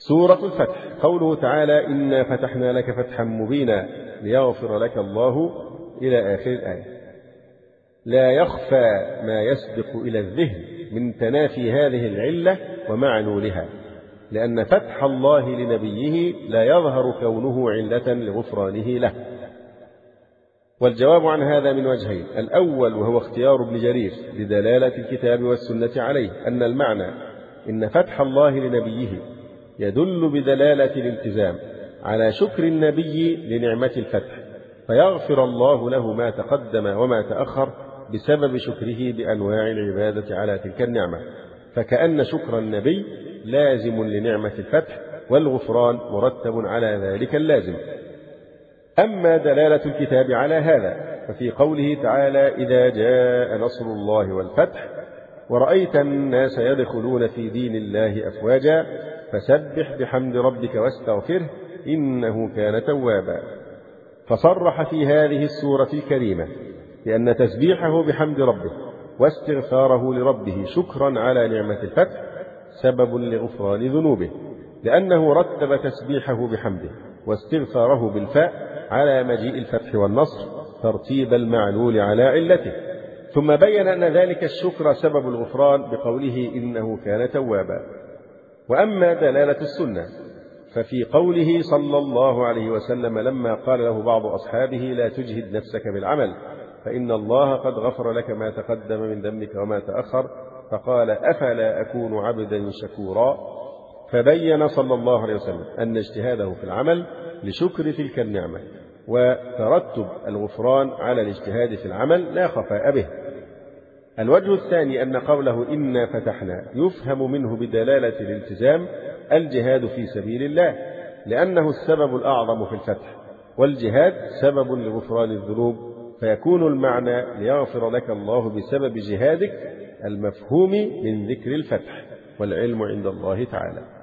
سورة الفتح. قوله تعالى: إنا فتحنا لك فتحا مبينا ليغفر لك الله إلى آخر الآية. لا يخفى ما يسبق إلى الذهن من تنافي هذه العلة ومعلولها، لأن فتح الله لنبيه لا يظهر كونه علة لغفرانه له. والجواب عن هذا من وجهين: الأول وهو اختيار ابن جرير لدلالة الكتاب والسنة عليه أن المعنى إن فتح الله لنبيه يدل بدلالة الالتزام على شكر النبي لنعمة الفتح، فيغفر الله له ما تقدم وما تأخر بسبب شكره بأنواع العبادة على تلك النعمة، فكأن شكر النبي لازم لنعمة الفتح، والغفران مرتب على ذلك اللازم. أما دلالة الكتاب على هذا ففي قوله تعالى: إذا جاء نصر الله والفتح ورأيت الناس يدخلون في دين الله أفواجا فسبح بحمد ربك واستغفره إنه كان توابا. فصرح في هذه السورة الكريمة بأن تسبيحه بحمد ربه واستغفاره لربه شكرا على نعمة الفتح سبب لغفران ذنوبه، لأنه رتب تسبيحه بحمده واستغفاره بالفاء على مجيء الفتح والنصر ترتيب المعلول على علته، ثم بين أن ذلك الشكر سبب الغفران بقوله إنه كان توابا. وأما دلالة السنة ففي قوله صلى الله عليه وسلم لما قال له بعض أصحابه: لا تجهد نفسك بالعمل فإن الله قد غفر لك ما تقدم من ذنبك وما تأخر، فقال: أفلا أكون عبدا شكورا. فبين صلى الله عليه وسلم أن اجتهاده في العمل لشكر تلك النعمة، وترتب الغفران على الاجتهاد في العمل لا خفاء به. الوجه الثاني أن قوله إنا فتحنا يفهم منه بدلالة الالتزام الجهاد في سبيل الله، لأنه السبب الأعظم في الفتح، والجهاد سبب لغفران الذنوب، فيكون المعنى ليغفر لك الله بسبب جهادك المفهوم من ذكر الفتح، والعلم عند الله تعالى.